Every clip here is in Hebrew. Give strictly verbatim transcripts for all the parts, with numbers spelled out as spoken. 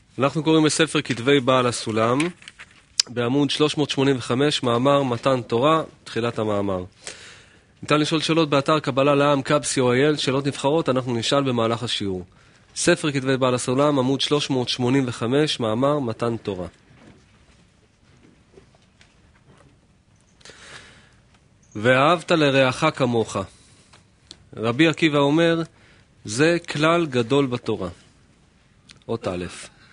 אנחנו קוראים בספר כתבי בעל הסולם, בעמוד שלוש מאות שמונים וחמש, מאמר מתן תורה, תחילת המאמר. ניתן לשאול שאלות באתר קבלה לעם קאב סי או איי אל, שאלות נבחרות, אנחנו נשאל במהלך השיעור. ספר כתבי בעל הסולם, עמוד שלוש מאות שמונים וחמש, מאמר מתן תורה. ואהבת לרעך כמוך. רבי עקיבא אומר, זה כלל גדול בתורה. אות א'.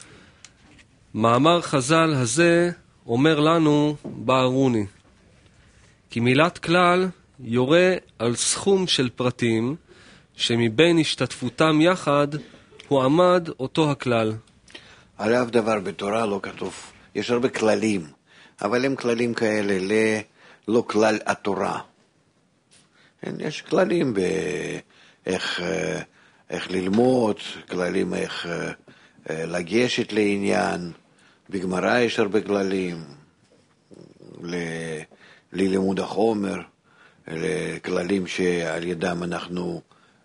מאמר חז"ל הזה אומר לנו בערוני, כי מילת כלל יורה על סכום של פרטים שמבין השתתפותם יחד הוא עמד אותו הכלל. על אף דבר בתורה לא כתוב, יש הרבה כללים, אבל הם כללים כאלה, לא כלל התורה. יש כללים באיך איך ללמוד, כללים איך לגשת לעניין, בגמרא יש הרבה כללים, ל- ללימוד החומר, לכללים שעל ידם אנחנו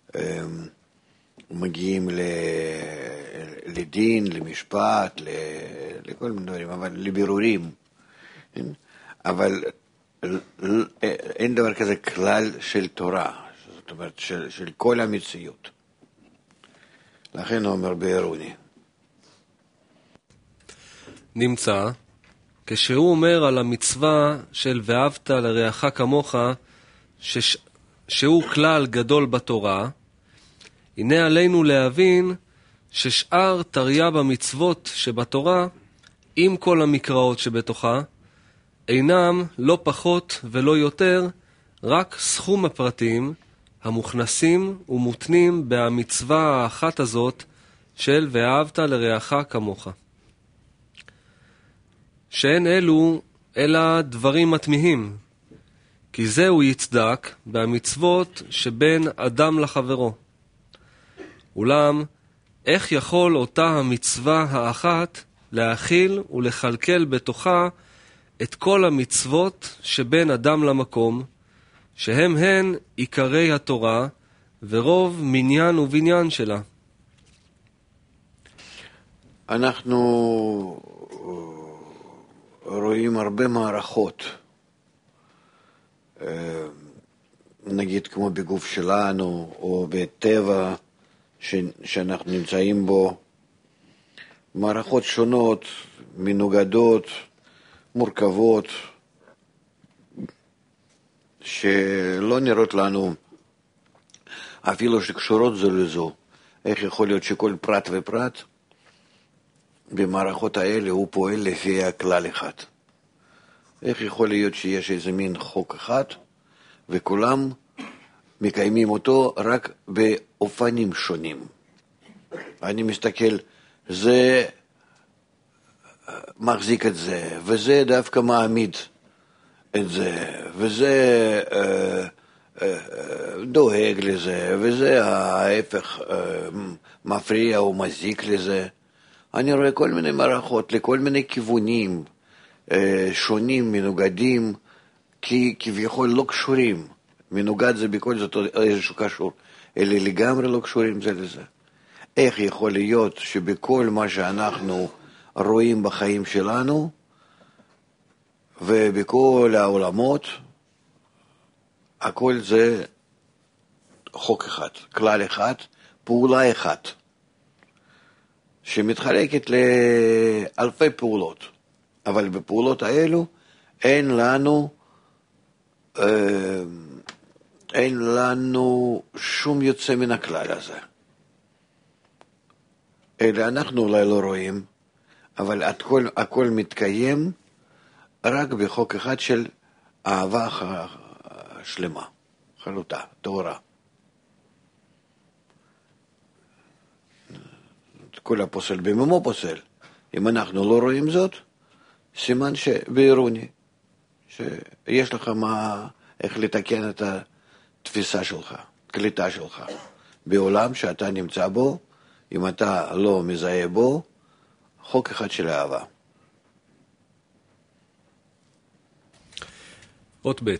מגיעים ל- לדין, למשפט, לכל מיני דברים, אבל לבירורים. אבל אין דבר כזה כלל של תורה, זאת אומרת של, של כל המציאות. לכן הוא אומר בערוני. נמצא, כשהוא אומר על המצווה של ואהבת לרעך כמוך, שש, שהוא כלל גדול בתורה, הנה עלינו להבין ששאר תריה במצוות שבתורה, עם כל המקראות שבתוכה, אינם לא פחות ולא יותר, רק סכום הפרטים המוכנסים ומותנים במצווה האחת הזאת של ואהבת לרעך כמוך. שאין אלו אלא דברים מתמיהים, כי זהו יצדק במצוות שבין אדם לחברו. אולם, איך יכול אותה המצווה האחת להכיל ולחלקל בתוכה את כל המצוות שבין אדם למקום, שהם הן עיקרי התורה ורוב מניין ובניין שלה? אנחנו רואים הרבה מערכות, נגיד כמו בגוף שלנו או בטבע שאנחנו נמצאים בו, מערכות שונות, מנוגדות, מורכבות, שלא נראות לנו אפילו שקשורות זו לזו. איך יכול להיות שכל פרט ופרט במערכות האלה הוא פועל לפי הכלל אחד? איך יכול להיות שיש איזה מין חוק אחד וכולם מקיימים אותו רק באופנים שונים? אני מסתכל, זה מחזיק את זה, וזה דווקא מעמיד את זה, וזה אה, אה, דואג לזה, וזה ההפך אה, מפריע או מזיק לזה. אני רואה כל מיני מערכות לכל מיני כיוונים אה, שונים, מנוגדים, כי כביכול לא קשורים. מנוגד זה בכל זאת איזשהו קשור, אלה לגמרי לא קשורים זה לזה. איך יכול להיות שבכל מה שאנחנו רואים בחיים שלנו ובכל העולמות, הכל זה חוק אחד, כלל אחד, פעולה אחת, שמתחלקת לאלפי פעולות, אבל בפעולות האלו אין לנו אה, אין לנו שום יוצא מן הכלל הזה. אלא אנחנו אולי לא רואים, אבל הכל, הכל מתקיים רק בחוק אחד של אהבה שלמה, חלוטה, טהורה. כל הפוסל במומו פוסל. אם אנחנו לא רואים זאת, סימן שבערוני, שיש לך מה, איך לתקן את התפיסה שלך, קליטה שלך. בעולם שאתה נמצא בו, אם אתה לא מזהה בו, חוק אחד של אהבה. אות ב'.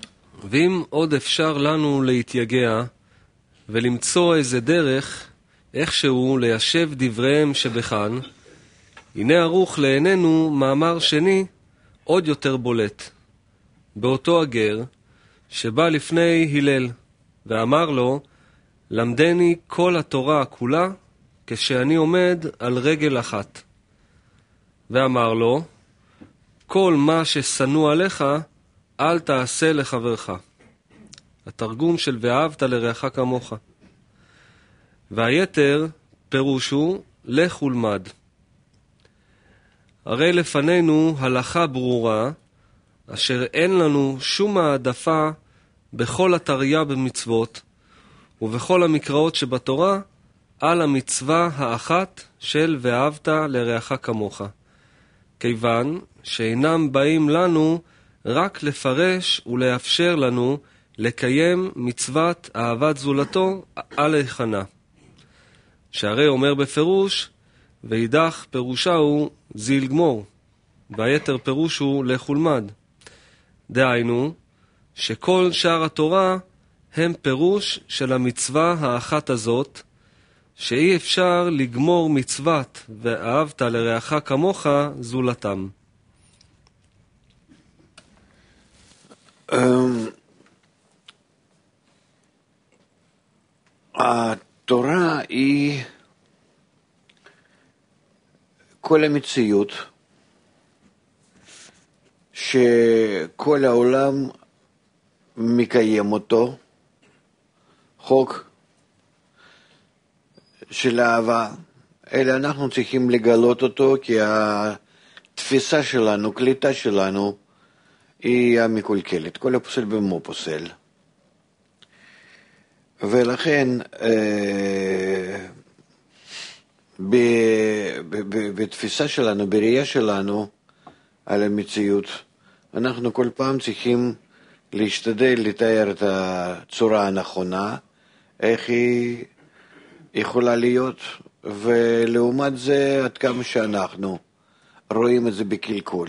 ואם עוד אפשר לנו להתייגע ולמצוא איזה דרך איכשהו ליישב דבריהם שבכאן, הנה ערוך לעינינו מאמר שני עוד יותר בולט, באותו הגר שבא לפני הלל, ואמר לו, למדני כל התורה כולה כשאני עומד על רגל אחת. ואמר לו, כל מה ששנוא עליך, אל תעשה לחברך. התרגום של ואהבת לרעך כמוך. והיתר פירוש הוא, לך ולמד. הרי לפנינו הלכה ברורה, אשר אין לנו שום העדפה בכל התריה במצוות, ובכל המקראות שבתורה, על המצווה האחת של ואהבת לרעך כמוך. כיוון שאינם באים לנו רק לפרש ולאפשר לנו לקיים מצוות אהבת זולתו על היכנה. שהרי אומר בפירוש, וידח פירושה הוא זיל גמור, והיתר פירוש הוא לך ולמד. דהיינו, שכל שאר התורה הם פירוש של המצווה האחת הזאת, שאי אפשר לגמור מצוות ואהבת לרעך כמוך זולתם. התורה היא כל המציאות שכל העולם מקיים אותו, חוק של אהבה, אלא אנחנו צריכים לגלות אותו, כי התפיסה שלנו, קליטה שלנו, היא המקולקלת. כל הפוסל במו פוסל. ולכן אה, ב, ב, ב, בתפיסה שלנו, בראייה שלנו על המציאות, אנחנו כל פעם צריכים להשתדל לתאר את הצורה הנכונה, איך היא יכולה להיות, ולעומת זה עד כמה שאנחנו רואים את זה בקלקול.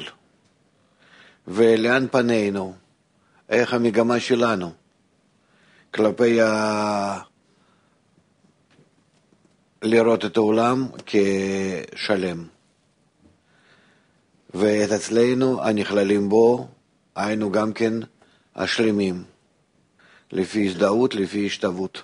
ולאן פנינו, איך המגמה שלנו כלפי ה... לראות את העולם כשלם. ואת אצלנו הנכללים בו, היינו גם כן השלמים, לפי הזדהות, לפי השתוות.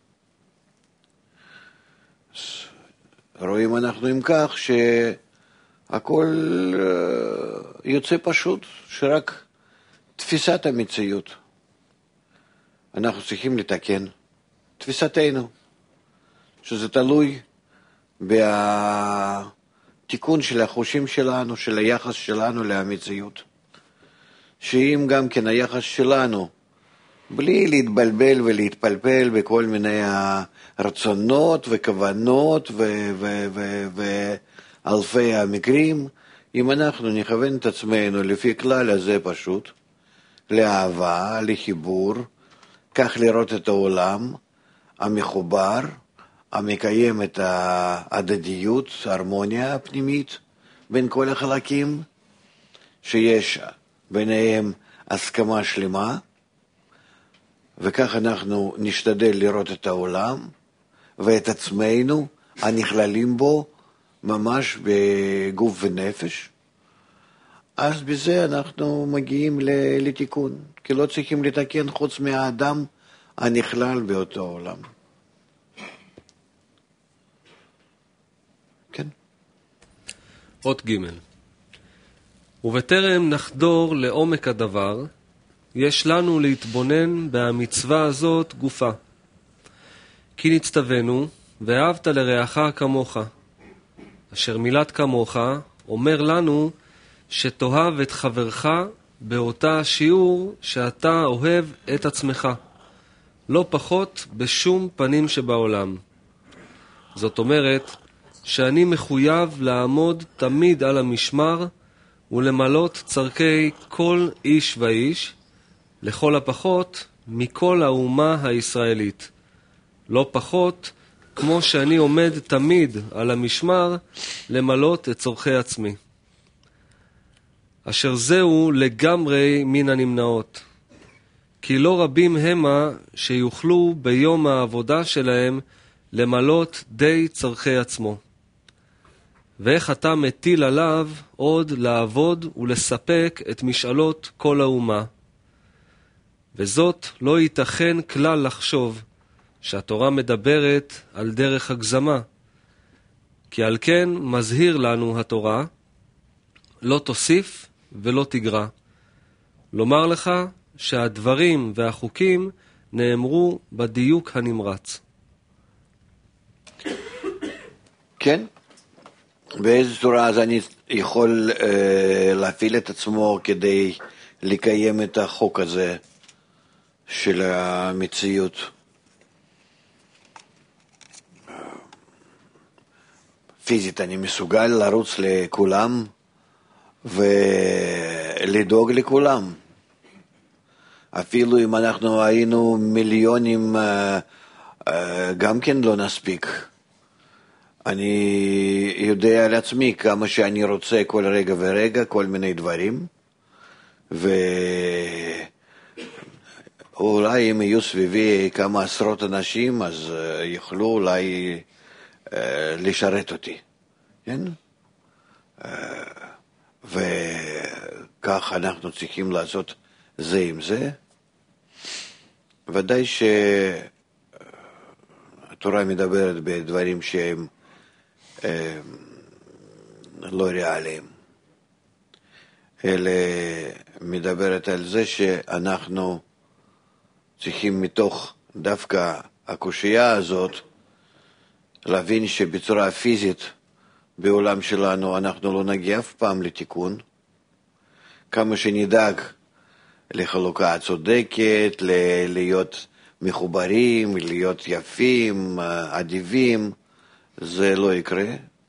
רואים אנחנו עם כך שהכל יוצא פשוט, שרק תפיסת המציאות. אנחנו צריכים לתקן תפיסתנו, שזה תלוי בתיקון של החושים שלנו, של היחס שלנו למציאות. שאם גם כן היחס שלנו, בלי להתבלבל ולהתפלפל בכל מיני רצונות וכוונות ואלפי המקרים, אם אנחנו נכוון את עצמנו לפי כלל הזה פשוט, לאהבה, לחיבור, כך לראות את העולם המחובר, המקיים את ההדדיות, ההרמוניה הפנימית בין כל החלקים, שיש ביניהם הסכמה שלמה, וכך אנחנו נשתדל לראות את העולם ואת עצמנו הנכללים בו ממש בגוף ונפש. אז בזה אנחנו מגיעים לתיקון, כי לא צריכים לתקן חוץ מהאדם הנכלל באותו עולם. כן. אות ג' ובטרם נחדור לעומק הדבר, יש לנו להתבונן במצווה הזאת גופה. כי נצטווינו, ואהבת לרעך כמוך, אשר מילת כמוך אומר לנו שתאהב את חברך באותה שיעור שאתה אוהב את עצמך, לא פחות בשום פנים שבעולם. זאת אומרת שאני מחויב לעמוד תמיד על המשמר ולמלות צרכי כל איש ואיש, לכל הפחות מכל האומה הישראלית. לא פחות כמו שאני עומד תמיד על המשמר למלות את צורכי עצמי. אשר זהו לגמרי מן הנמנעות. כי לא רבים המה שיוכלו ביום העבודה שלהם למלות די צרכי עצמו. ואיך אתה מטיל עליו עוד לעבוד ולספק את משאלות כל האומה. וזאת לא ייתכן כלל לחשוב שהתורה מדברת על דרך הגזמה. כי על כן מזהיר לנו התורה, לא תוסיף ולא תגרע. לומר לך שהדברים והחוקים נאמרו בדיוק הנמרץ. כן? באיזו צורה אז אני יכול אה, להפעיל את עצמו כדי לקיים את החוק הזה של המציאות? פיזית אני מסוגל לרוץ לכולם ולדאוג לכולם. אפילו אם אנחנו היינו מיליונים, גם כן לא נספיק. אני יודע על עצמי כמה שאני רוצה כל רגע ורגע, כל מיני דברים, ואולי אם יהיו סביבי כמה עשרות אנשים, אז יוכלו אולי לשרת אותי, כן? וכך אנחנו צריכים לעשות זה עם זה. ודאי שהתורה מדברת בדברים שהם לא ריאליים, אלא מדברת על זה שאנחנו צריכים מתוך דווקא הקושיה הזאת להבין שבצורה פיזית בעולם שלנו אנחנו לא נגיע אף פעם לתיקון. כמה שנדאג לחלוקה הצודקת, להיות מחוברים, להיות יפים, אדיבים, זה לא יקרה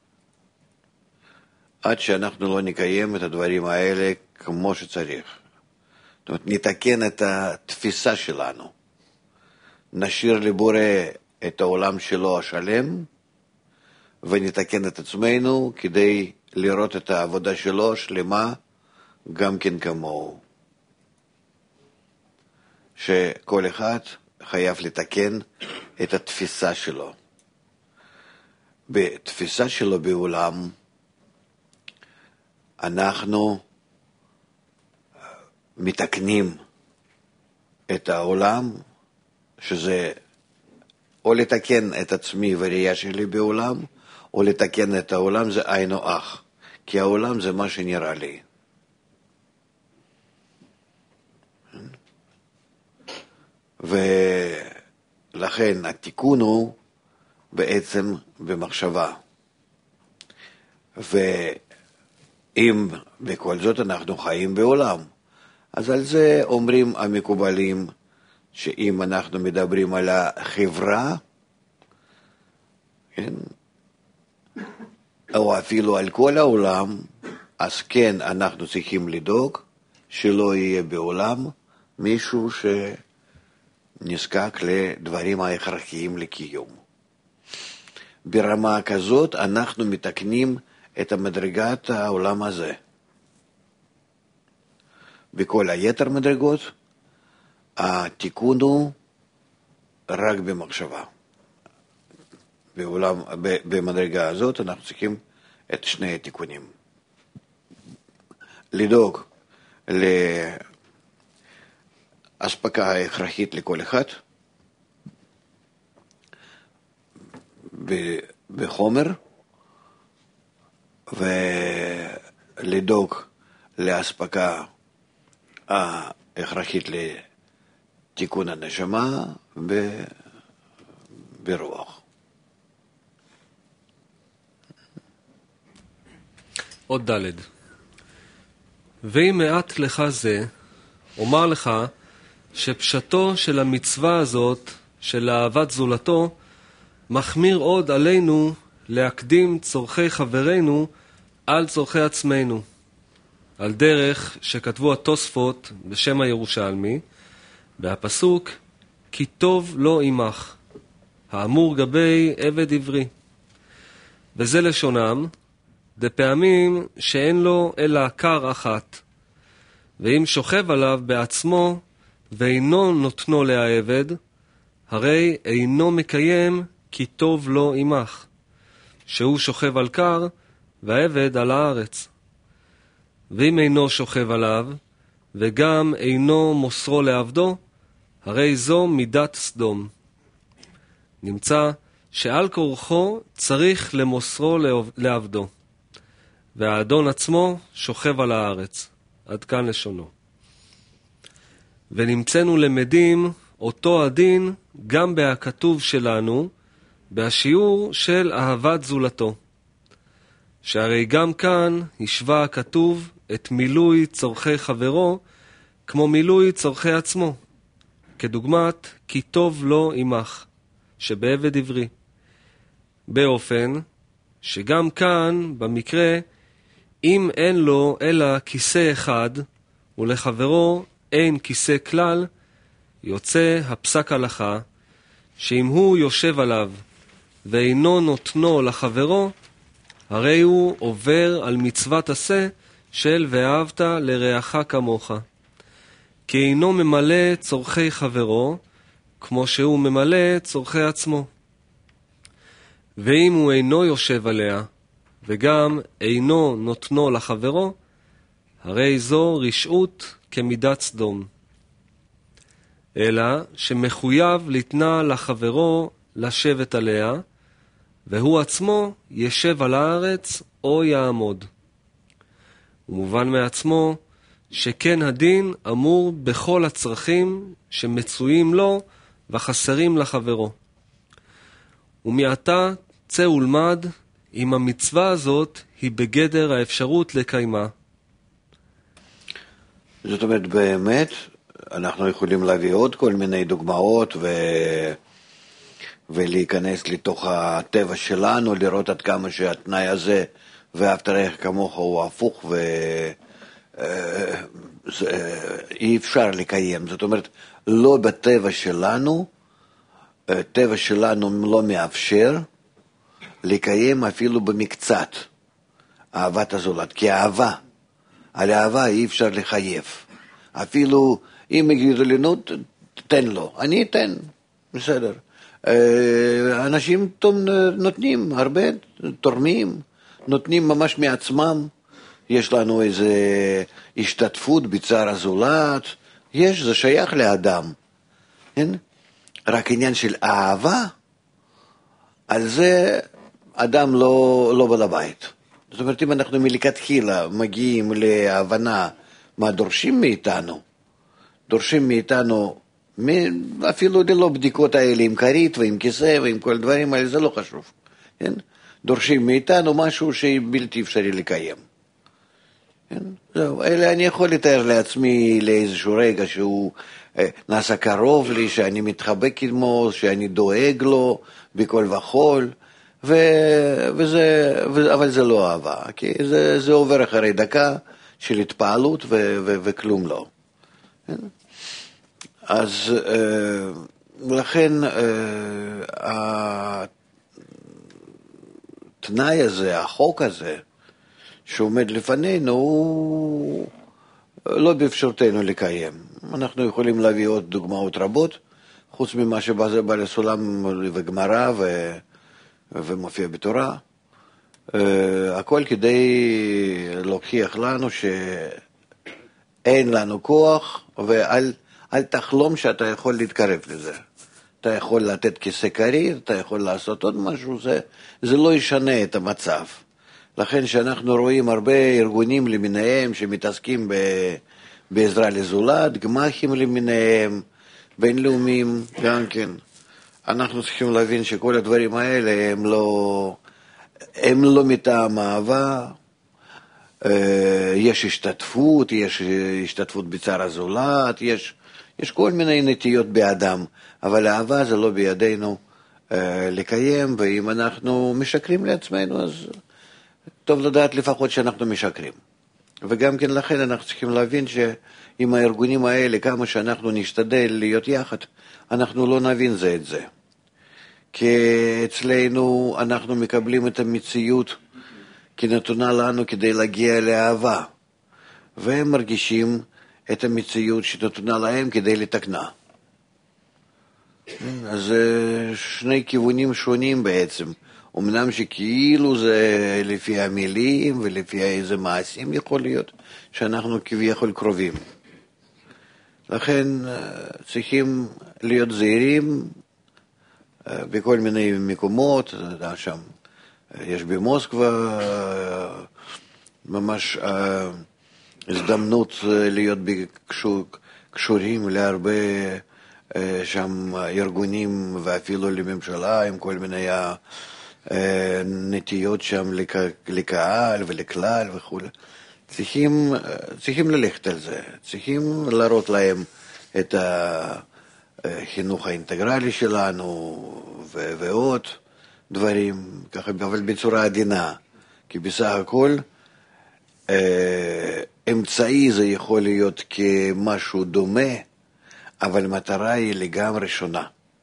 עד שאנחנו לא נקיים את הדברים האלה כמו שצריך. זאת אומרת, נתקן את התפיסה שלנו, נשאיר לבורא את העולם שלו השלם, ונתקן את עצמנו כדי לראות את העבודה שלו שלמה גם כן כמוהו. שכל אחד חייב לתקן את התפיסה שלו. בתפיסה שלו בעולם אנחנו מתקנים את העולם, שזה או לתקן את עצמי וראייה שלי בעולם, או לתקן את העולם, זה היינו אח, כי העולם זה מה שנראה לי. ולכן התיקון הוא בעצם במחשבה. ואם בכל זאת אנחנו חיים בעולם, אז על זה אומרים המקובלים, שאם אנחנו מדברים על החברה, כן, או אפילו על כל העולם, אז כן אנחנו צריכים לדאוג שלא יהיה בעולם מישהו שנזקק לדברים ההכרחיים לקיום. ברמה כזאת אנחנו מתקנים את המדרגת העולם הזה. בכל היתר מדרגות התיקון הוא רק במחשבה. בעולם, במדרגה הזאת אנחנו צריכים את שני התיקונים. לדאוג להספקה ההכרחית לכל אחד, בחומר, ולדאוג להספקה ההכרחית לתיקון הנשמה ברוח. עוד ד' ואם מעט לך זה, אומר לך שפשטו של המצווה הזאת של אהבת זולתו מחמיר עוד עלינו להקדים צורכי חברינו על צורכי עצמנו, על דרך שכתבו התוספות בשם הירושלמי, והפסוק כי טוב לא עמך, האמור גבי עבד עברי. וזה לשונם, דפעמים שאין לו אלא קר אחת, ואם שוכב עליו בעצמו ואינו נותנו לעבד, הרי אינו מקיים כי טוב לו עמך, שהוא שוכב על קר, והעבד על הארץ. ואם אינו שוכב עליו, וגם אינו מוסרו לעבדו, הרי זו מידת סדום. נמצא שעל כורחו צריך למוסרו לעבדו, והאדון עצמו שוכב על הארץ. עד כאן לשונו. ונמצאנו למדים אותו הדין גם בהכתוב שלנו, בשיעור של אהבת זולתו. שהרי גם כאן השווה הכתוב את מילוי צורכי חברו כמו מילוי צורכי עצמו, כדוגמת כי טוב לו עמך, שבעבד עברי. באופן שגם כאן במקרה, אם אין לו אלא כיסא אחד ולחברו אין כיסא כלל, יוצא הפסק הלכה שאם הוא יושב עליו ואינו נותנו לחברו, הרי הוא עובר על מצוות עשה של ואהבת לרעך כמוך, כי אינו ממלא צורכי חברו כמו שהוא ממלא צורכי עצמו. ואם הוא אינו יושב עליה וגם אינו נותנו לחברו, הרי זו רשעות כמידת סדום. אלא שמחויב לתנה לחברו לשבת עליה, והוא עצמו ישב על הארץ או יעמוד. ומובן מעצמו שכן הדין אמור בכל הצרכים שמצויים לו וחסרים לחברו. ומעתה צא ולמד אם המצווה הזאת היא בגדר האפשרות לקיימה. זאת אומרת, באמת, אנחנו יכולים להביא עוד כל מיני דוגמאות ו... ולהיכנס לתוך הטבע שלנו, לראות עד כמה שהתנאי הזה ואהבת רעך כמוך הוא הפוך ואי אפשר לקיים. זאת אומרת, לא בטבע שלנו, טבע שלנו לא מאפשר לקיים אפילו במקצת אהבת הזולת, כי אהבה, על אהבה אי אפשר לחייב. אפילו אם יגידו לי, נו, תן לו, אני אתן, בסדר. אנשים נותנים, הרבה תורמים, נותנים ממש מעצמם. יש לנו איזו השתתפות בצער הזולת, יש, זה שייך לאדם. כן? רק עניין של אהבה, על זה אדם לא, לא בעל הבית. זאת אומרת, אם אנחנו מלכתחילה מגיעים להבנה מה דורשים מאיתנו, דורשים מאיתנו, אפילו ללא בדיקות האלה עם כרית ועם כיסא ועם כל דברים האלה, זה לא חשוב. כן? דורשים מאיתנו משהו שבלתי אפשרי לקיים. כן? זהו, אלה אני יכול לתאר לעצמי לאיזשהו רגע שהוא אה, נעשה קרוב לי, שאני מתחבק עמו, שאני דואג לו בכל וחול, ו... וזה, ו... אבל זה לא אהבה, כי זה, זה עובר אחרי דקה של התפעלות ו... ו... וכלום לא. כן? אז אה, לכן אה, התנאי הזה, החוק הזה, שעומד לפנינו, הוא לא באפשרתנו לקיים. אנחנו יכולים להביא עוד דוגמאות רבות, חוץ ממה שבא בא לסולם וגמרא ו... ומופיע בתורה. הכל כדי להוכיח לנו שאין לנו כוח, ואל אל תחלום שאתה יכול להתקרב לזה. אתה יכול לתת כיסא כרית, אתה יכול לעשות עוד משהו, זה, זה לא ישנה את המצב. לכן שאנחנו רואים הרבה ארגונים למיניהם שמתעסקים ב, בעזרה לזולת, גמחים למיניהם, בינלאומיים גם כן. אנחנו צריכים להבין שכל הדברים האלה הם לא, הם לא מטעם אהבה, יש השתתפות, יש השתתפות בצער הזולת, יש, יש כל מיני נטיות באדם, אבל האהבה זה לא בידינו לקיים, ואם אנחנו משקרים לעצמנו, אז טוב לדעת לפחות שאנחנו משקרים. וגם כן לכן אנחנו צריכים להבין שעם הארגונים האלה, כמה שאנחנו נשתדל להיות יחד, אנחנו לא נבין זה את זה. כי אצלנו אנחנו מקבלים את המציאות כנתונה לנו כדי להגיע לאהבה, והם מרגישים את המציאות שנתונה להם כדי לתקנה. אז זה שני כיוונים שונים בעצם. אמנם שכאילו זה לפי המילים ולפי איזה מעשים יכול להיות שאנחנו כביכול קרובים. לכן צריכים להיות זהירים בכל מיני מקומות, שם יש במוסקבה ממש הזדמנות להיות קשורים להרבה שם ארגונים ואפילו לממשלה עם כל מיני נטיות שם לקהל ולכלל וכו'. צריכים, צריכים ללכת על זה, צריכים להראות להם את החינוך האינטגרלי שלנו ו- ועוד דברים, ככה, אבל בצורה עדינה, כי בסך הכל אמצעי זה יכול להיות כמשהו דומה, אבל מטרה היא לגמרי שונה.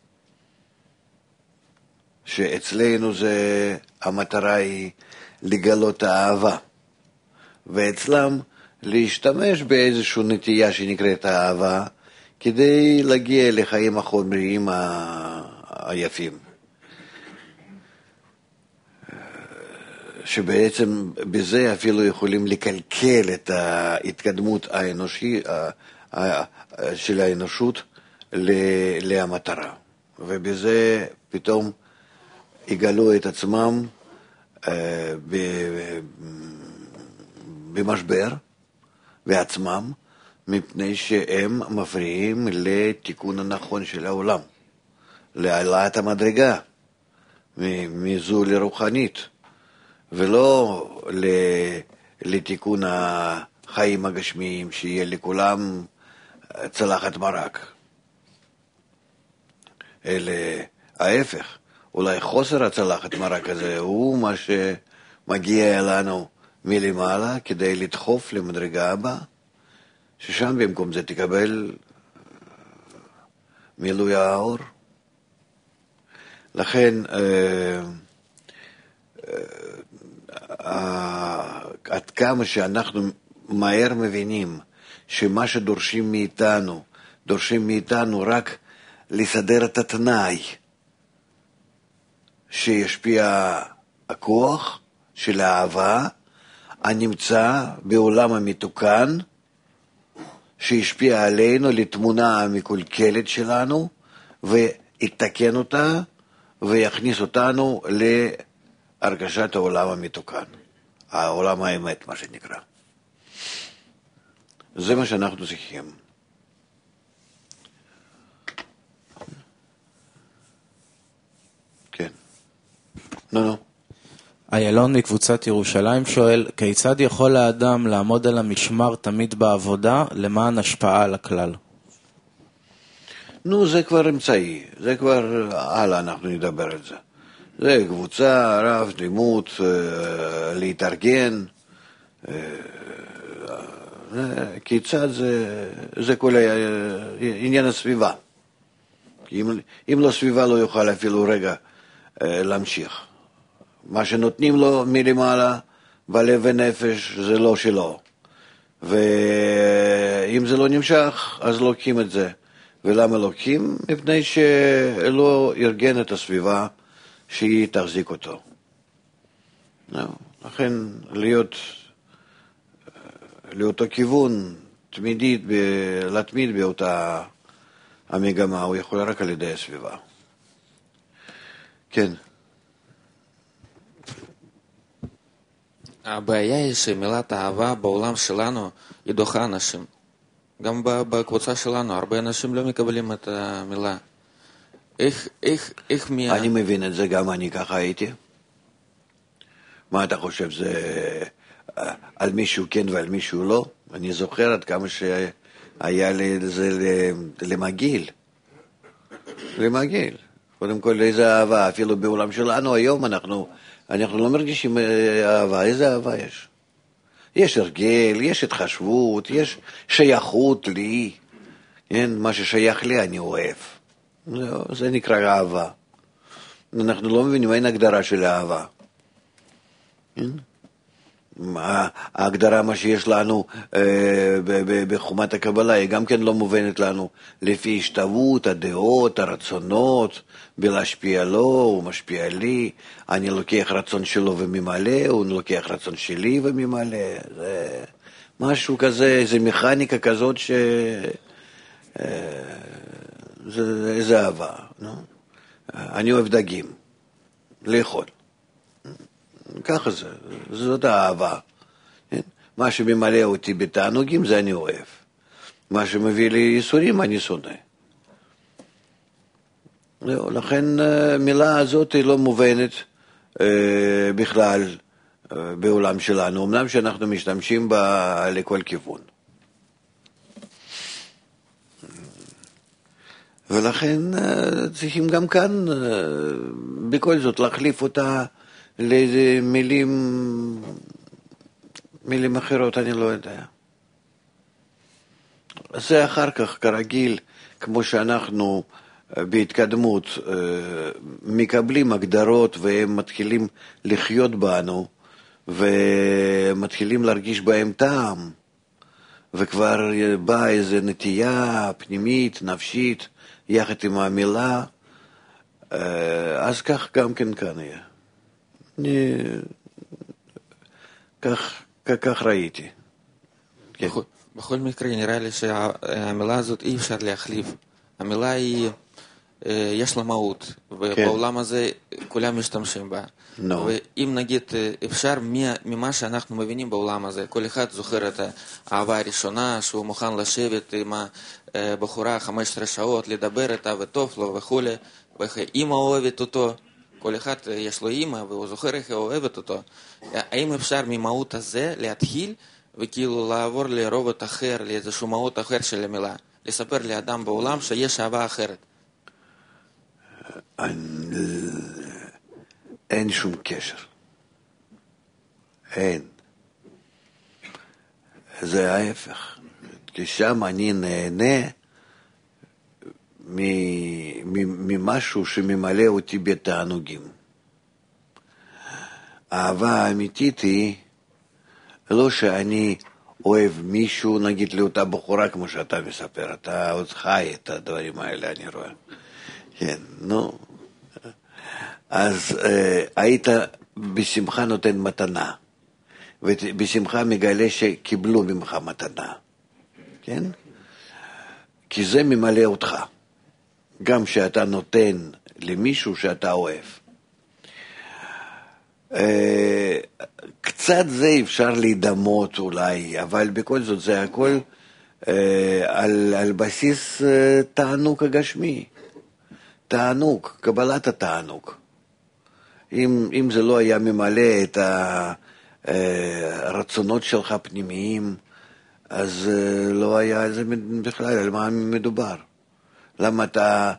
שאצלנו זה, המטרה היא לגלות האהבה, ואצלם להשתמש באיזושהי נטייה שנקראת האהבה, כדי להגיע לחיים החומריים היפים. שבעצם בזה אפילו יכולים לקלקל את ההתקדמות האנושית של האנושות למטרה. ובזה פתאום יגלו את עצמם במשבר בעצמם, מפני שהם מפריעים לתיקון הנכון של העולם, להעלאת המדרגה מזו לרוחנית, ולא לתיקון החיים הגשמיים, שיהיה לכולם צלחת מרק. אלא ההפך, אולי חוסר הצלחת מרק הזה הוא מה שמגיע לנו מלמעלה כדי לדחוף למדרגה הבאה, ששם במקום זה תקבל מילוי האור. לכן אה, אה, עד כמה שאנחנו מהר מבינים שמה שדורשים מאיתנו, דורשים מאיתנו רק לסדר את התנאי שישפיע הכוח של האהבה הנמצא בעולם המתוקן, שישפיע עלינו לתמונה המקולקלת שלנו ויתקן אותה ויכניס אותנו להרגשת העולם המתוקן, העולם האמת מה שנקרא. זה מה שאנחנו צריכים. כן. נו נו. איילון מקבוצת ירושלים שואל, כיצד יכול האדם לעמוד על המשמר תמיד בעבודה למען השפעה על הכלל? נו, זה כבר אמצעי, זה כבר הלאה אנחנו נדבר על זה. זה קבוצה, רב, דמות, להתארגן, כיצד זה, זה כל עניין הסביבה. אם, אם לא סביבה לא יוכל אפילו רגע להמשיך. מה שנותנים לו מלמעלה, בלב ונפש, זה לא שלו. ואם זה לא נמשך, אז לוקחים את זה. ולמה לוקחים? מפני שלא ארגן את הסביבה שהיא תחזיק אותו. לכן להיות לאותו כיוון, תמידית, להתמיד באותה המגמה, הוא יכול רק על ידי הסביבה. כן. הבעיה היא שמילת אהבה בעולם שלנו היא דוחה אנשים. גם בקבוצה שלנו הרבה אנשים לא מקבלים את המילה. איך, איך, איך מי... אני מבין את זה, גם אני ככה הייתי. מה אתה חושב, זה על מישהו כן ועל מישהו לא? אני זוכר עד כמה שהיה לזה למגיל. למגיל. קודם כל איזה אהבה, אפילו בעולם שלנו היום אנחנו, אנחנו לא מרגישים אהבה, איזה אהבה יש? יש הרגל, יש התחשבות, יש שייכות לי, כן? מה ששייך לי אני אוהב. זה, זה נקרא אהבה. אנחנו לא מבינים, אין הגדרה של אהבה. כן? ההגדרה מה שיש לנו בחומת הקבלה היא גם כן לא מובנת לנו לפי השתוות, הדעות, הרצונות, בלהשפיע לו, הוא משפיע לי, אני לוקח רצון שלו וממלא, הוא לוקח רצון שלי וממלא, זה משהו כזה, איזו מכניקה כזאת ש... זה איזה אהבה, לא? אני אוהב דגים, לאכול. ככה זה, זאת האהבה. מה שממלא אותי בתענוגים זה אני אוהב. מה שמביא לי ייסורים אני שונא. לכן המילה הזאת היא לא מובנת בכלל בעולם שלנו, אמנם שאנחנו משתמשים בה לכל כיוון. ולכן צריכים גם כאן בכל זאת להחליף אותה לאיזה מילים, מילים אחרות, אני לא יודע. זה אחר כך, כרגיל, כמו שאנחנו בהתקדמות מקבלים הגדרות והם מתחילים לחיות בנו ומתחילים להרגיש בהם טעם, וכבר באה איזו נטייה פנימית, נפשית, יחד עם המילה, אז כך גם כן כאן יהיה. אני... כך, כך ראיתי. כן. בכל, בכל מקרה נראה לי שהמילה הזאת אי אפשר להחליף. המילה היא, יש לה מהות, ובעולם הזה כולם משתמשים בה. No. ואם נגיד אפשר ממה שאנחנו מבינים בעולם הזה, כל אחד זוכר את האהבה הראשונה, שהוא מוכן לשבת עם הבחורה חמש עשרה שעות, לדבר איתה וטוב לו וכו', ואיך אמא אוהבת אותו, כל אחד יש לו אמא והוא זוכר איך היא אוהבת אותו. האם אפשר ממהות הזה להתחיל וכאילו לעבור לרובד אחר, לאיזשהו מהות אחר של המילה, לספר לאדם בעולם שיש אהבה אחרת? אין שום קשר. אין. זה ההפך. כי שם אני נהנה ממשהו שממלא אותי בתענוגים. האהבה האמיתית היא לא שאני אוהב מישהו, נגיד לאותה בחורה כמו שאתה מספר, אתה עוד חי את הדברים האלה, אני רואה. כן, נו. אז אה, היית בשמחה נותן מתנה, ובשמחה מגלה שקיבלו ממך מתנה, כן? כי זה ממלא אותך, גם שאתה נותן למישהו שאתה אוהב. אה, קצת זה אפשר להידמות אולי, אבל בכל זאת זה הכל אה, על, על בסיס אה, תענוג הגשמי, תענוג, קבלת התענוג. אם, אם זה לא היה ממלא את הרצונות שלך פנימיים, אז לא היה על זה בכלל, על מה מדובר. למה אתה,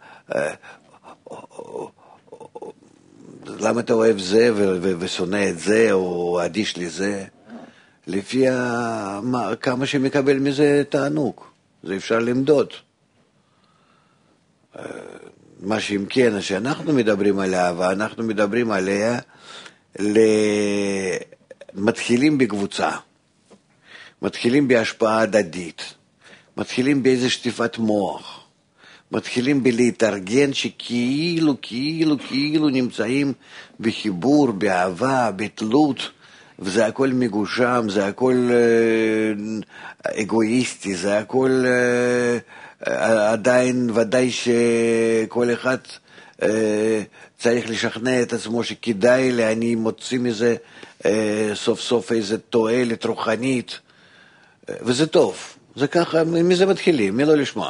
למה אתה אוהב זה ושונא את זה, או אדיש לזה? לפי כמה שמקבל מזה תענוג. זה אפשר למדוד. מה שאם כן, שאנחנו מדברים עליה, ואנחנו מדברים עליה, מתחילים בקבוצה, מתחילים בהשפעה הדדית, מתחילים באיזו שטיפת מוח, מתחילים בלהתארגן שכאילו, כאילו, כאילו נמצאים בחיבור, באהבה, בתלות, וזה הכל מגושם, זה הכל אגואיסטי, זה הכל... עדיין ודאי שכל אחד אה, צריך לשכנע את עצמו שכדאי לי, אני מוציא מזה אה, סוף סוף איזו תועלת רוחנית, אה, וזה טוב, זה ככה, מזה מתחילים, מי לא לשמוע.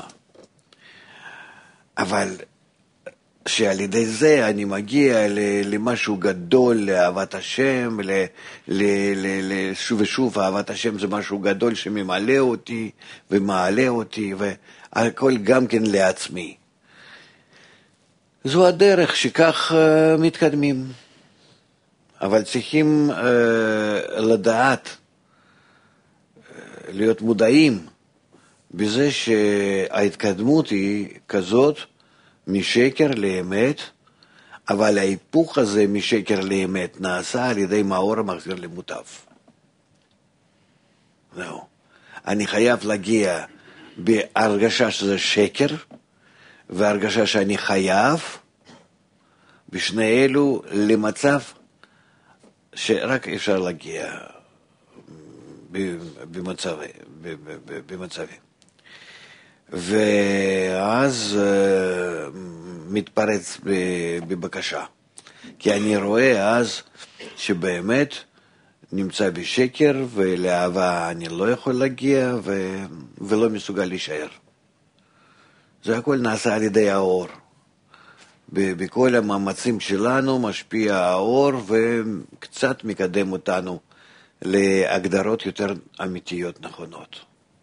אבל שעל ידי זה אני מגיע למשהו גדול, לאהבת השם, ל, ל, ל, ל, שוב ושוב, אהבת השם זה משהו גדול שממלא אותי ומעלה אותי, והכל גם כן לעצמי. זו הדרך שכך uh, מתקדמים. אבל צריכים uh, לדעת, uh, להיות מודעים בזה שההתקדמות היא כזאת, משקר לאמת, אבל ההיפוך הזה משקר לאמת נעשה על ידי מאור המחזיר למוטב. זהו. אני חייב להגיע בהרגשה שזה שקר, והרגשה שאני חייב, בשני אלו למצב שרק אפשר להגיע במצבי, במצבי. ואז מתפרץ בבקשה. כי אני רואה אז שבאמת נמצא בשקר, ולאהבה אני לא יכול להגיע, ו... ולא מסוגל להישאר. זה הכל נעשה על ידי האור. בכל המאמצים שלנו משפיע האור, וקצת מקדם אותנו להגדרות יותר אמיתיות נכונות.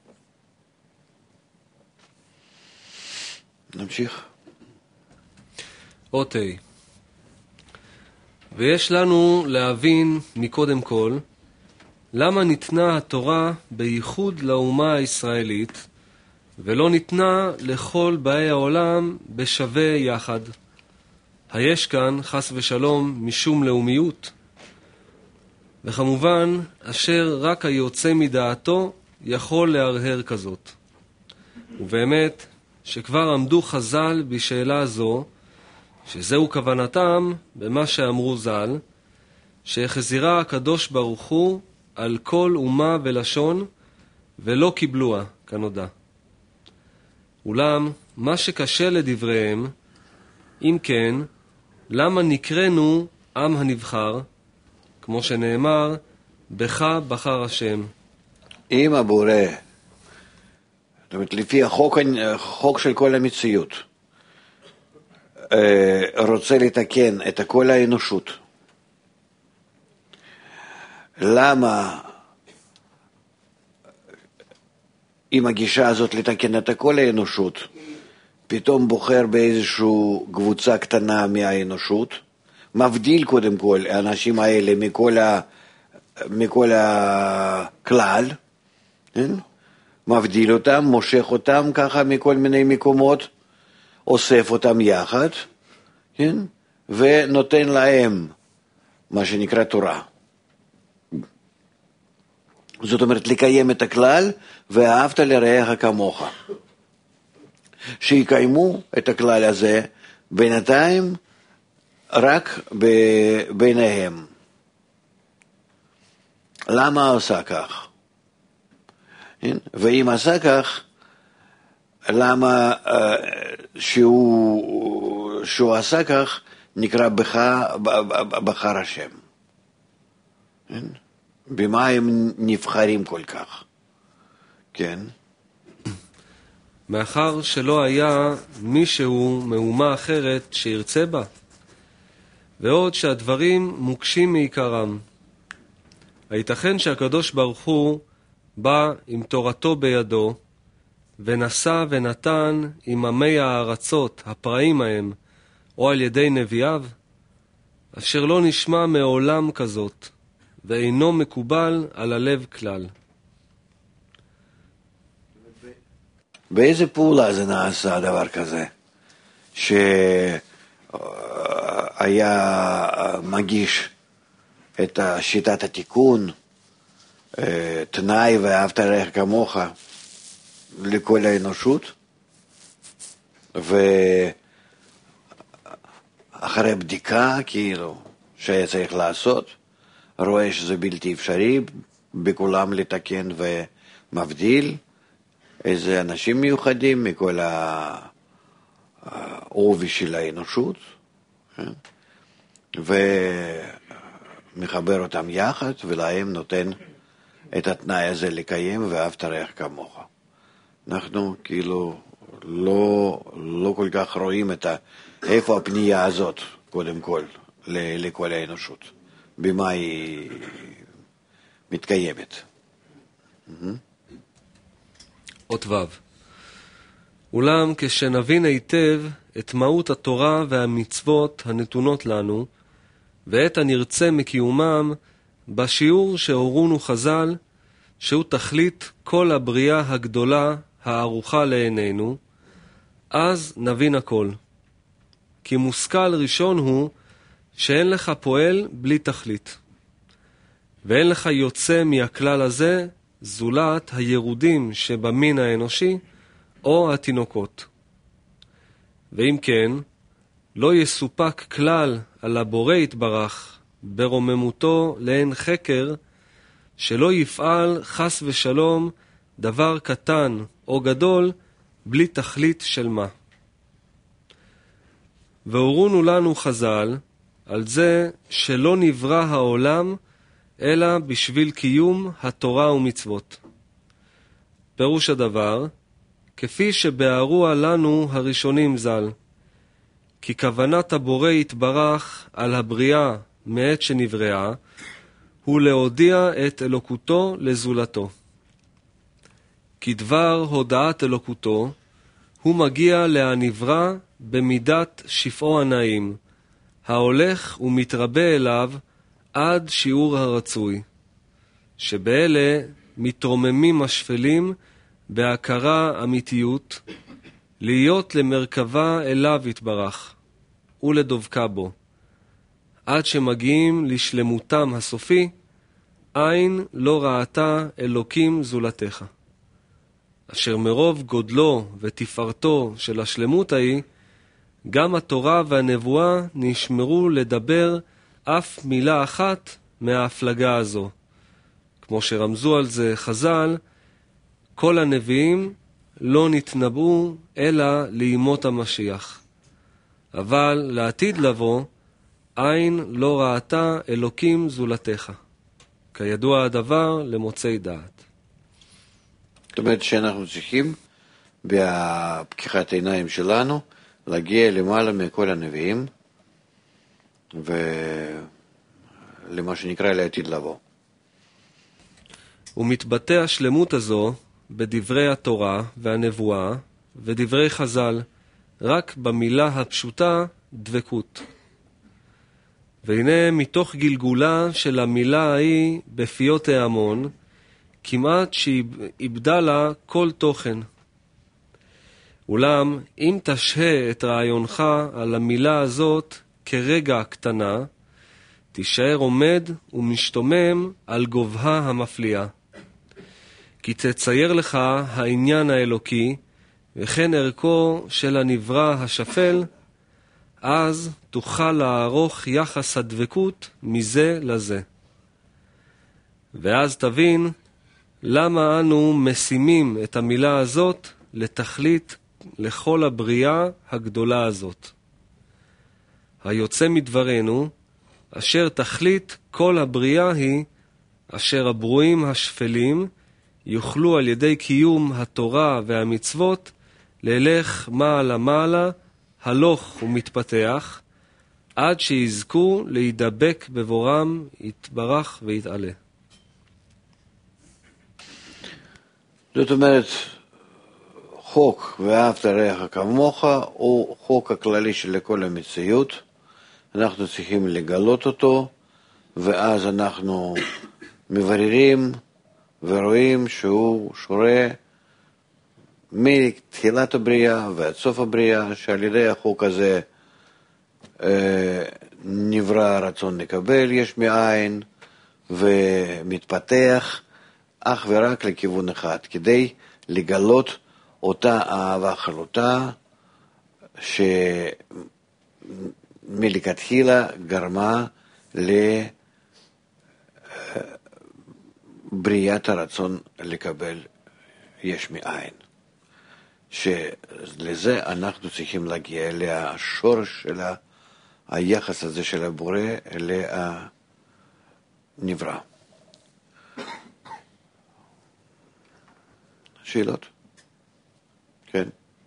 נמשיך. אות ה'. ויש לנו להבין מקודם כל למה ניתנה התורה בייחוד לאומה הישראלית ולא ניתנה לכל באי העולם בשווה יחד. היש כאן חס ושלום משום לאומיות, וכמובן אשר רק היוצא מדעתו יכול להרהר כזאת. ובאמת שכבר עמדו חז"ל בשאלה זו, שזהו כוונתם במה שאמרו ז"ל, שהחזירה הקדוש ברוך הוא על כל אומה ולשון, ולא קיבלוה כנודע. אולם מה שקשה לדבריהם, אם כן, למה נקראנו עם הנבחר, כמו שנאמר, בך בחר השם. אם הבורא, זאת אומרת, לפי החוק, החוק של כל המציאות, רוצה לתקן את כל האנושות, למה עם הגישה הזאת לתקן את כל האנושות, פתאום בוחר באיזושהי קבוצה קטנה מהאנושות, מבדיל קודם כל האנשים האלה מכל, ה, מכל הכלל, כן? מבדיל אותם, מושך אותם ככה מכל מיני מקומות, אוסף אותם יחד, כן? ונותן להם מה שנקרא תורה. זאת אומרת, לקיים את הכלל, ואהבת לרעך כמוך. שיקיימו את הכלל הזה, בינתיים רק ביניהם. למה עושה כך? ואם עשה כך, למה שהוא, שהוא עשה כך, נקרא בחר השם. במה הם נבחרים כל כך? כן. מאחר שלא היה מישהו מאומה אחרת שירצה בה, ועוד שהדברים מוקשים מעיקרם. הייתכן שהקדוש ברוך הוא בא עם תורתו בידו, ונשא ונתן עם עמי הארצות הפראים ההם, או על ידי נביאיו, אשר לא נשמע מעולם כזאת, ואינו מקובל על הלב כלל. באיזה פעולה זה נעשה דבר כזה? שהיה מגיש את שיטת התיקון, תנאי ואהבת לרעך כמוך לכל האנושות, ואחרי בדיקה כאילו שהיה צריך לעשות, רואה שזה בלתי אפשרי בכולם לתקן ומבדיל איזה אנשים מיוחדים מכל העובי של האנושות, ומחבר אותם יחד, ולהם נותן את התנאי הזה לקיים ואהבת לרעך כמוך. אנחנו כאילו לא, לא כל כך רואים את ה, איפה הפנייה הזאת, קודם כל, לכל האנושות. במה היא מתקיימת. אות ו'. אולם כשנבין היטב את מהות התורה והמצוות הנתונות לנו, ואת הנרצה מקיומם, בשיעור שהורונו חז"ל, שהוא תכלית כל הבריאה הגדולה הערוכה לעינינו, אז נבין הכל. כי מושכל ראשון הוא שאין לך פועל בלי תכלית, ואין לך יוצא מהכלל הזה זולת הירודים שבמין האנושי או התינוקות. ואם כן, לא יסופק כלל על הבורא יתברך ברוממותו לאין חקר, שלא יפעל חס ושלום דבר קטן או גדול בלי תכלית של מה. והורונו לנו חז"ל על זה שלא נברא העולם אלא בשביל קיום התורה ומצוות. פירוש הדבר, כפי שבארוה לנו הראשונים ז"ל, כי כוונת הבורא יתברך על הבריאה מעת שנבראה, הוא להודיע את אלוקותו לזולתו. כי דבר הודעת אלוקותו, הוא מגיע להנברא במידת שפעו הנעים, ההולך ומתרבה אליו עד שיעור הרצוי, שבאלה מתרוממים השפלים בהכרה אמיתיות, להיות למרכבה אליו יתברך, ולדבקה בו, עד שמגיעים לשלמותם הסופי, עין לא ראתה אלוקים זולתך. אשר מרוב גודלו ותפארתו של השלמות ההיא, גם התורה והנבואה נשמרו לדבר אף מילה אחת מההפלגה הזו. כמו שרמזו על זה חז"ל, כל הנביאים לא נתנבאו אלא לימות המשיח. אבל לעתיד לבוא, עין לא ראתה אלוקים זולתך. כידוע הדבר למוצאי דעת. זאת אומרת שאנחנו צריכים בפקיחת העיניים שלנו להגיע למעלה מכל הנביאים ולמה שנקרא לעתיד לבוא. ומתבטא השלמות הזו בדברי התורה והנבואה ודברי חז"ל, רק במילה הפשוטה דבקות. והנה מתוך גלגולה של המילה ההיא בפיות ההמון, כמעט שאיבדה לה כל תוכן. אולם אם תשהה את רעיונך על המילה הזאת כרגע קטנה, תישאר עומד ומשתומם על גובהה המפליאה. כי תצייר לך העניין האלוקי, וכן ערכו של הנברא השפל, אז תוכל לערוך יחס הדבקות מזה לזה. ואז תבין למה אנו משימים את המילה הזאת לתכלית לכל הבריאה הגדולה הזאת. היוצא מדברנו, אשר תכלית כל הבריאה היא, אשר הברואים השפלים יוכלו על ידי קיום התורה והמצוות ללך מעלה מעלה, הלוך ומתפתח, עד שיזכו להידבק בבורם, יתברך ויתעלה. זאת אומרת, חוק ואהבת רעך כמוך הוא חוק הכללי של כל המציאות. אנחנו צריכים לגלות אותו, ואז אנחנו מבררים ורואים שהוא שורה מתחילת הבריאה ועד סוף הבריאה, שעל ידי החוק הזה אה, נברא רצון לקבל יש מאין, ומתפתח אך ורק לכיוון אחד, כדי לגלות אותה אהבה חלוטה שמלכתחילה גרמה לבריאת הרצון לקבל יש מאין. שלזה אנחנו צריכים להגיע לשורש של היחס הזה של הבורא לנברא. שאלות? כן.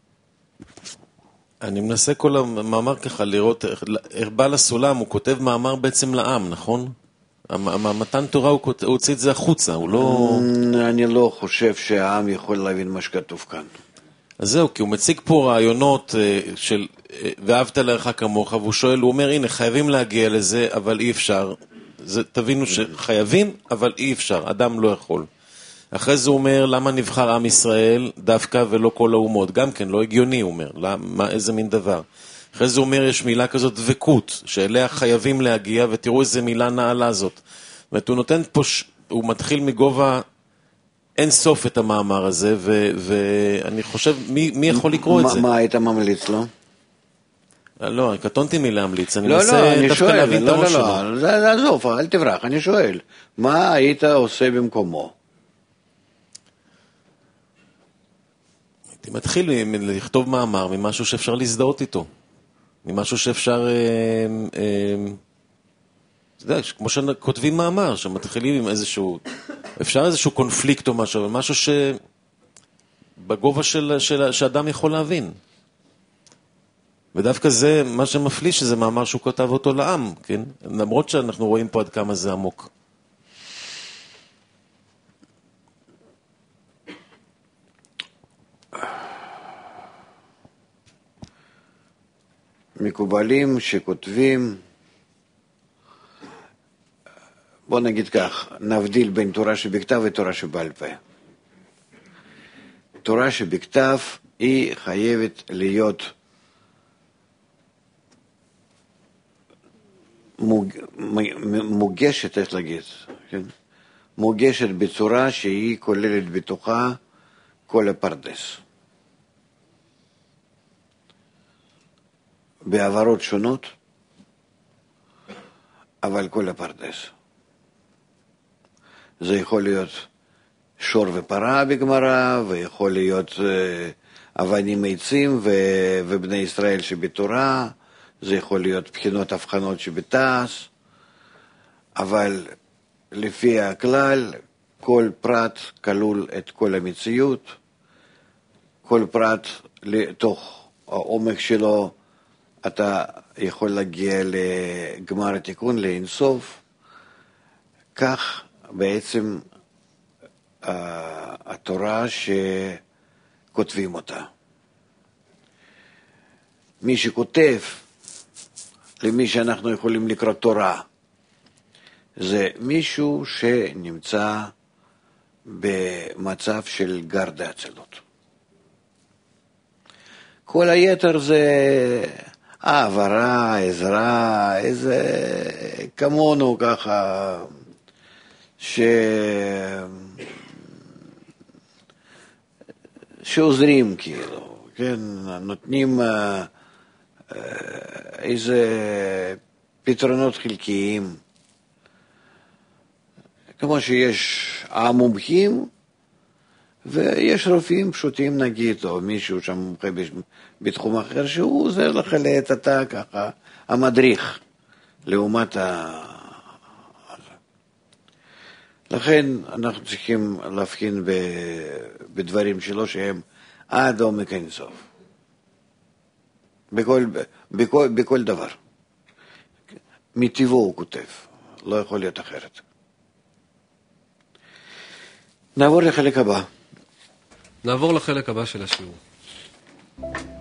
אני מנסה כל המאמר ככה לראות איך בעל הסולם, הוא כותב מאמר בעצם לעם, נכון? המתן תורה הוא הוציא את זה החוצה, הוא לא... אני לא חושב שהעם יכול להבין מה שכתוב כאן. אז זהו, כי הוא מציג פה רעיונות של ואהבת לרעך כמוך, והוא שואל, הוא אומר, הנה, חייבים להגיע לזה, אבל אי אפשר. זה, תבינו שחייבים, אבל אי אפשר, אדם לא יכול. אחרי זה הוא אומר, למה נבחר עם ישראל דווקא ולא כל האומות? גם כן, לא הגיוני, הוא אומר, למה, איזה מין דבר. אחרי זה הוא אומר, יש מילה כזאת דבקות, שאליה חייבים להגיע, ותראו איזה מילה נעלה זאת. זאת אומרת, הוא נותן פה, הוא מתחיל מגובה אין סוף את המאמר הזה, ואני חושב, מי יכול לקרוא את זה? מה היית ממליץ לו? לא, קטונתי מלהמליץ, אני לא, מנסה לא, אני דווקא שואל, להבין את לא, הראש לא, שלו. לא, זה עזוב, אל תברח, אני שואל, מה היית עושה במקומו? הייתי מתחיל לכתוב מאמר ממשהו שאפשר להזדהות איתו, ממשהו שאפשר, אתה יודע, כמו שכותבים מאמר, שמתחילים עם איזשהו, אפשר איזשהו קונפליקט או משהו, משהו שבגובה של, של, שאדם יכול להבין. ודווקא זה מה שמפליא, שזה מאמר שהוא כותב אותו לעם, כן? למרות שאנחנו רואים פה עד כמה זה עמוק. מקובלים שכותבים, בוא נגיד כך, נבדיל בין תורה שבכתב ותורה שבעל פה. תורה שבכתב היא חייבת להיות מוג... מוגשת, איך להגיד, כן? מוגשת בצורה שהיא כוללת בתוכה כל הפרדס. בעברות שונות, אבל כל הפרדס. זה יכול להיות שור ופרה בגמרא, ויכול להיות uh, אבנים עצים ו... ובני ישראל שבתורה, זה יכול להיות בחינות הבחנות שבתעש, אבל לפי הכלל, כל פרט כלול את כל המציאות, כל פרט לתוך העומק שלו, אתה יכול להגיע לגמר התיקון, לאינסוף. כך בעצם uh, התורה שכותבים אותה. מי שכותב, למי שאנחנו יכולים לקרוא תורה, זה מישהו שנמצא במצב של גרדה אצילות. כל היתר זה העברה, עזרה, איזה כמונו ככה, ש... שעוזרים כאילו, כן, נותנים איזה פתרונות חלקיים, כמו שיש המומחים, ויש רופאים פשוטים נגיד, או מישהו שם מומחה בתחום אחר, שהוא עוזר לך לעת אתה ככה, המדריך, לעומת ה... לכן אנחנו צריכים להבחין בדברים שלו שהם עד עומק אינסוף. בכל, בכל, בכל דבר. מטבעו הוא כותב, לא יכול להיות אחרת. נעבור לחלק הבא. נעבור לחלק הבא של השיעור.